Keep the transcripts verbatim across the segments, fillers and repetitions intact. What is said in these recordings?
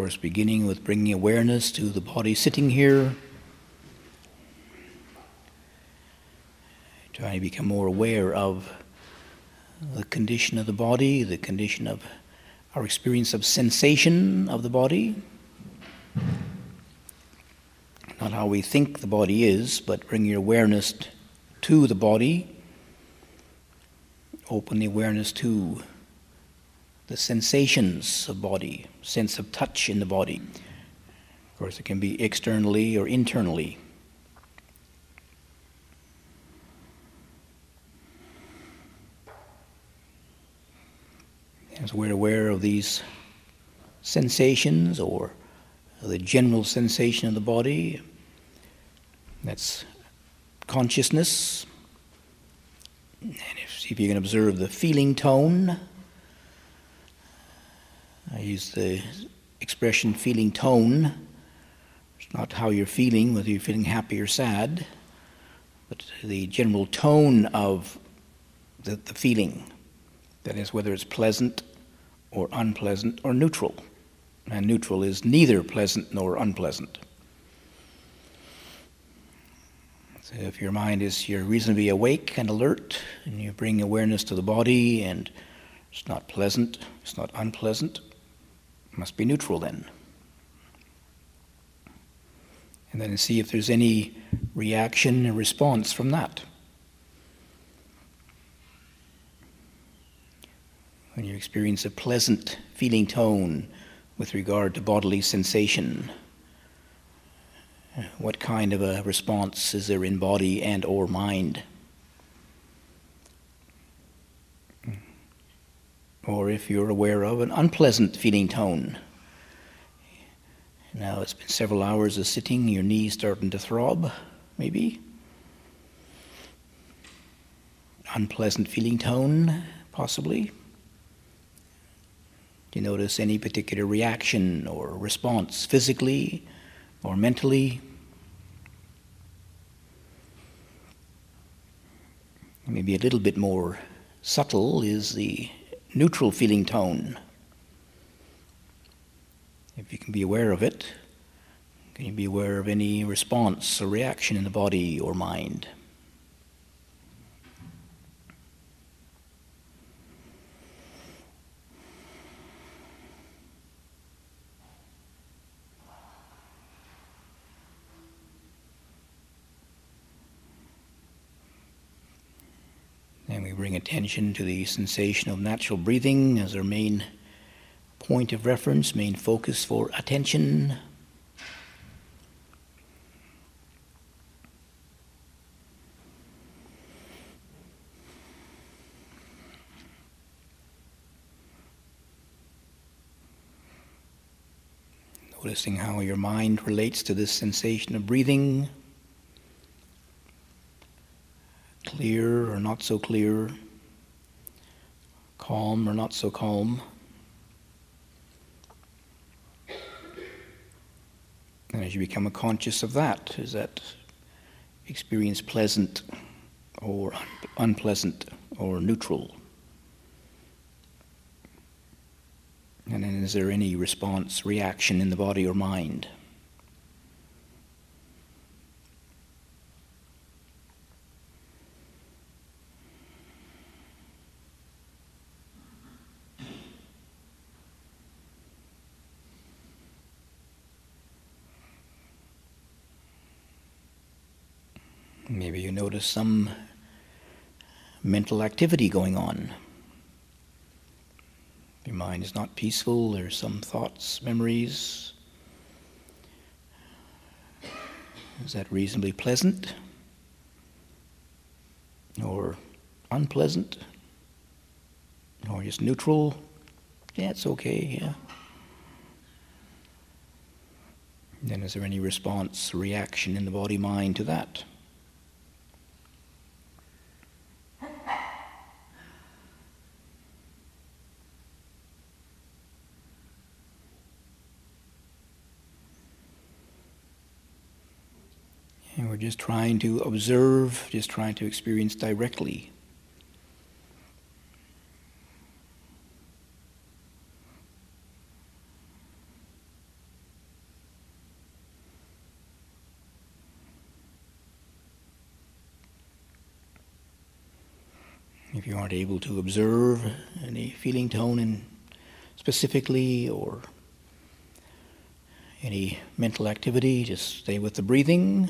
course, beginning with bringing awareness to the body sitting here. Trying to become more aware of the condition of the body, the condition of our experience of sensation of the body. Not how we think the body is, but bring your awareness to the body. Open the awareness to the sensations of body, sense of touch in the body. Of course, it can be externally or internally. As we're aware of these sensations or the general sensation of the body, that's consciousness. And if, see if you can observe the feeling tone. I use the expression feeling tone. It's not how you're feeling, whether you're feeling happy or sad, but the general tone of the, the feeling. That is, whether it's pleasant or unpleasant or neutral. And neutral is neither pleasant nor unpleasant. So if your mind is, you're reasonably awake and alert, and you bring awareness to the body, and it's not pleasant, it's not unpleasant, it must be neutral then. And then see if there's any reaction and response from that. When you experience a pleasant feeling tone with regard to bodily sensation, what kind of a response is there in body and or mind? Or if you're aware of an unpleasant feeling tone. Now it's been several hours of sitting, your knees starting to throb, maybe. Unpleasant feeling tone, possibly. Do you notice any particular reaction or response physically or mentally? Maybe a little bit more subtle is the neutral feeling tone. If you can be aware of it, can you be aware of any response or reaction in the body or mind? And we bring attention to the sensation of natural breathing as our main point of reference, main focus for attention. Noticing how your mind relates to this sensation of breathing. Clear or not so clear, calm or not so calm. And as you become conscious of that, is that experience pleasant or un- unpleasant or neutral? And then is there any response, reaction in the body or mind? Maybe you notice some mental activity going on. Your mind is not peaceful, there's some thoughts, memories. Is that reasonably pleasant? Or unpleasant? Or just neutral? Yeah, it's okay, yeah. Then is there any response, reaction in the body-mind to that? And we're just trying to observe, just trying to experience directly. If you aren't able to observe any feeling tone in specifically or any mental activity, just stay with the breathing.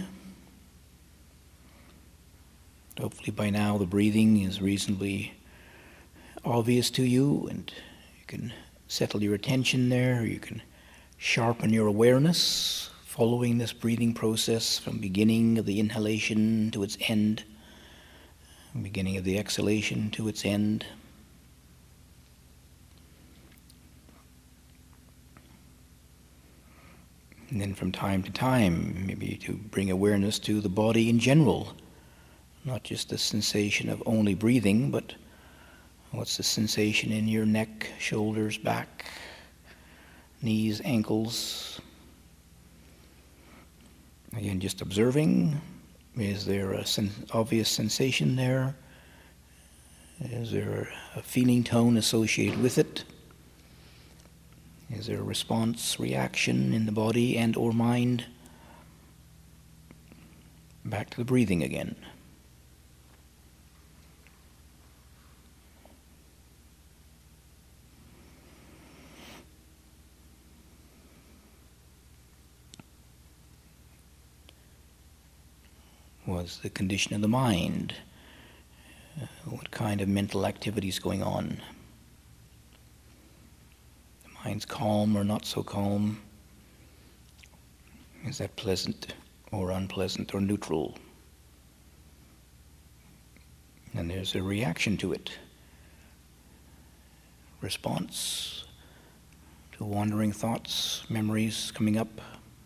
Hopefully by now the breathing is reasonably obvious to you, and you can settle your attention there. You can sharpen your awareness following this breathing process from beginning of the inhalation to its end, beginning of the exhalation to its end. And then from time to time, maybe to bring awareness to the body in general, not just the sensation of only breathing, but what's the sensation in your neck, shoulders, back, knees, ankles. Again, just observing. Is there a sen- obvious sensation there? Is there a feeling tone associated with it? Is there a response, reaction in the body and or mind? Back to the breathing again. What's the condition of the mind? Uh, what kind of mental activity is going on? The mind's calm or not so calm? Is that pleasant or unpleasant or neutral? And there's a reaction to it. Response to wandering thoughts, memories coming up.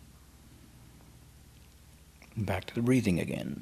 Back to the breathing again.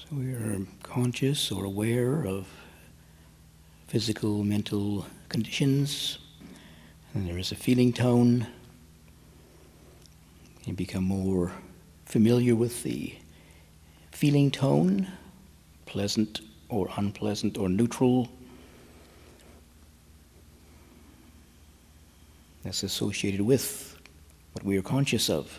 So we are conscious or aware of physical, mental conditions, and there is a feeling tone. You become more familiar with the feeling tone, pleasant or unpleasant or neutral, that's associated with what we are conscious of.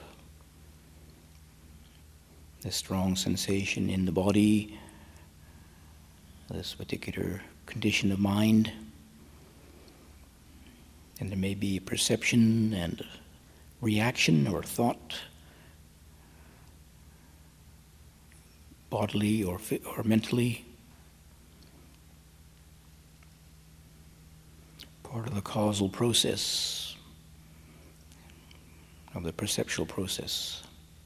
The strong sensation in the body, this particular condition of mind, and there may be perception and reaction or thought, bodily or or mentally, part of the causal process, of the perceptual process.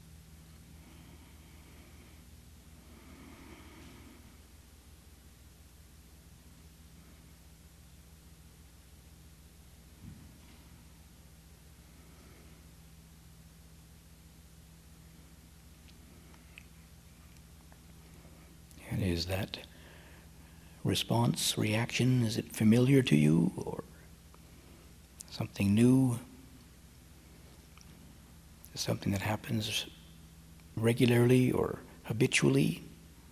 And is that response, reaction, is it familiar to you or something new? Something that happens regularly or habitually?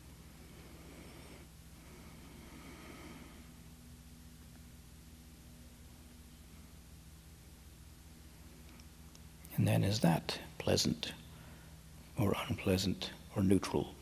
And then is that pleasant or unpleasant or neutral?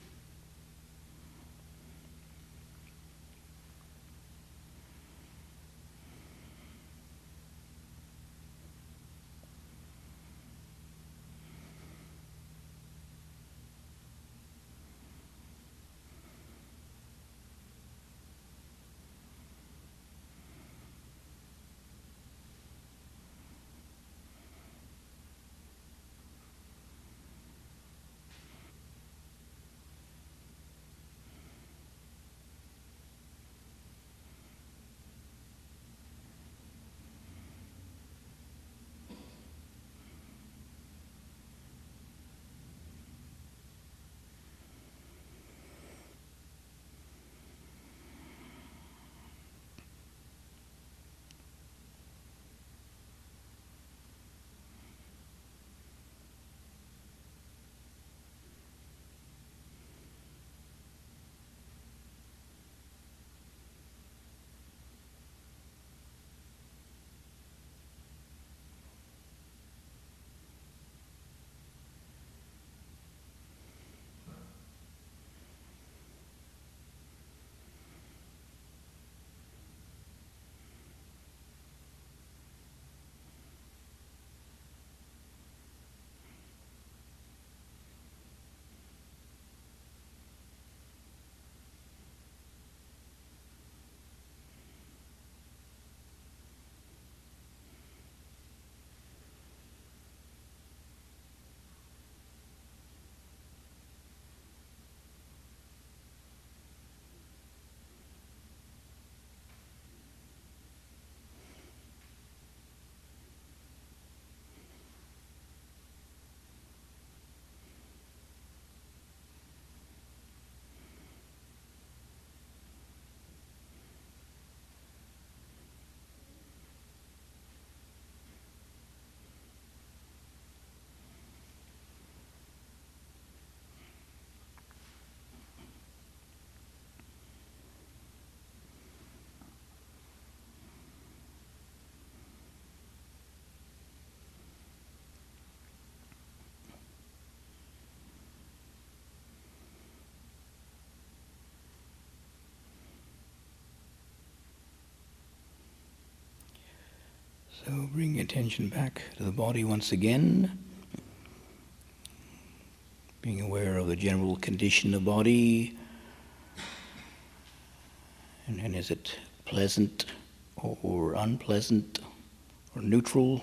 So bring attention back to the body once again, being aware of the general condition of the body, and, and is it pleasant or unpleasant or neutral?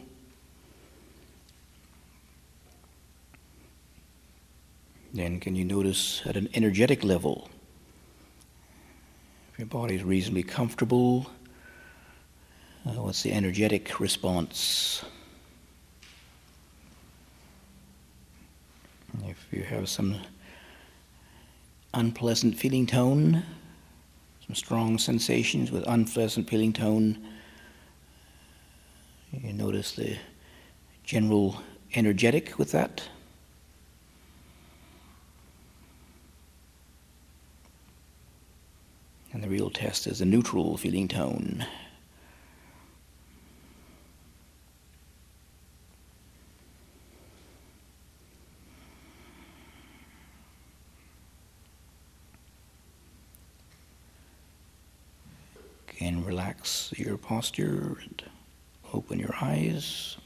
Then can you notice at an energetic level, if your body is reasonably comfortable, Uh, what's the energetic response? If you have some unpleasant feeling tone, some strong sensations with unpleasant feeling tone. You notice the general energetic with that. And the real test is a neutral feeling tone. Again, relax your posture and open your eyes.